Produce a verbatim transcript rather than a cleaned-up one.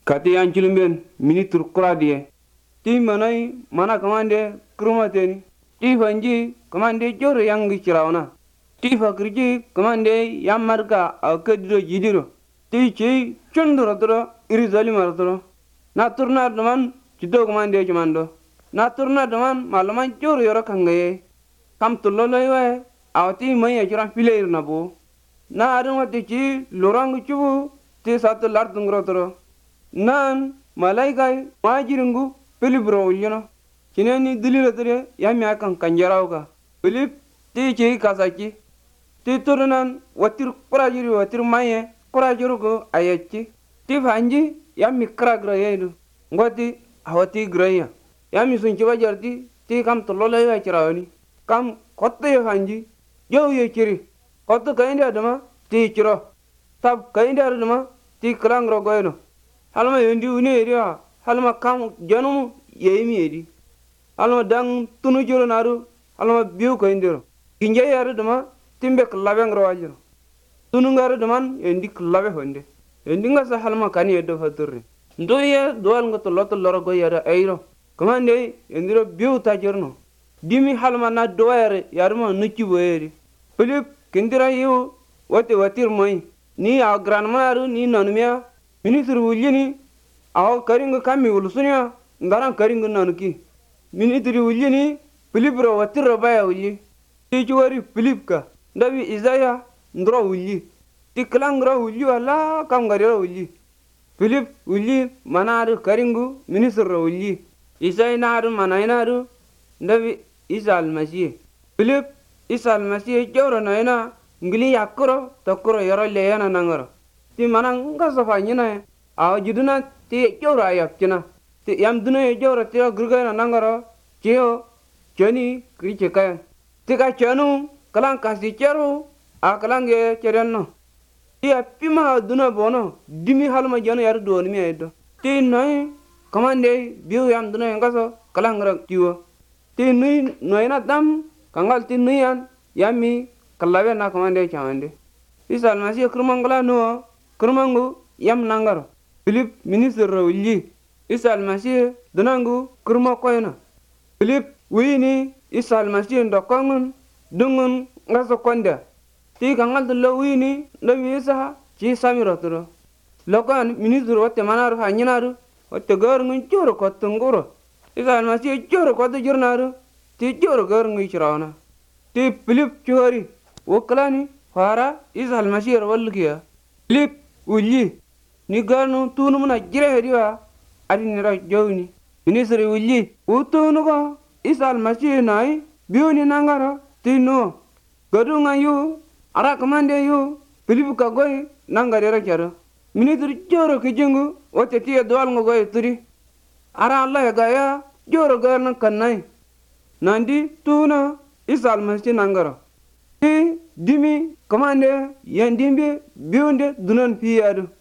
kati yanchilumben minister kuradiye ti manai mana kamande krumateni ti fanji kamande jor yangi chirawna ti fakriji kamande yamarka akadiro jidiro ti chi chundro tro irizali martro naturna daman chido kamande chimando naturna daman malaman jor yoro kangaye kam tulloloywe awti mai ajran fileir nabo na adun wati chi lorang chubu ti sat lar dungro tro nan malaikai majiringu pilibro ulyano chineni dilira tere yami akan kanjarauka pilip ti chi kasaki ti turunan watir kurajiri watir maye kurajiru ko ayachi ti fanji yami kragra yedu ngoti awati graya yami sunchi bajarti ti kam tololai wa chirawani kam kotte fanji yo ye chiri kotte kainde adama ti chiro tab kainde adama ti krangro goyno halma yendi uni area halma kam janum yemi edi halma dang tunu joro naru halma biu kaindero kinje yaru dama timbe klabengro wajiro tunu ngaru daman yendi klabe honde yendi ngasa halma kani eddo faturri ndoye doal ngoto loto loro go yara ayro kamande yendiro biu tajirno dimi halma na doyare yarma nuchi boyeri philip kindira yu wate watir moy ni a granmaru ni nanumya minister wuljini aw karinga kami ulusunya ndaran karinga nanuki minister wuljini philip ro watir ro baya wulji ti chuwari philip ka ndabi izaya ndro wulji ti klangra wulji wala kam gariro wulji philip wulji manaru karingu minister ro wulji izaya naru manainaru ndabi isa almasiye philip isa almasiye jawro naina ngili yakuro tokuro yoro leyana nangaro ti manang ngasa fanyina aw jiduna ti jawro ayakina ti yam duna jawro ti grugana nangaro cheo chani kriche kaya ti ka chanu kalang kasi cheru a kalang ye cherenno ti apima duna bono dimi halma jano yar do ni medo ti nai kamande biu yam duna ngaso kalang ra tiwo ti nui noina dam kangal ti nuyan yami kalawe na kamande chamande isa almasi kurmangala no kurmangu yam nangaro philip minister rawli isa almasi dunangu kurma koyna philip wini isa almasi ndokongun dungun ngaso konda ti kangal dullo wini ndo isa chi samiro turo lokan minister wote manaru hanyinaru wote gorngun choro kotunguro isa almasi choro kotu jurnaru ti choro gorngu chirawna ti philip chori woklani fara isa almasi rawalkiya philip ulli ni garnu tunu muna jire hediwa adi nira jowni ministre ulli utunu ko isa almasi nai biuni nangara ti no gadunga yu ara kamande yu philip ka goy nangare charo ministre choro kijingu wote ti dwal ngo goy turi ara allah gaya joro garna kannai nandi tuna isa almasi nangara ti dimi kamande yandimbe biunde dunan piyadu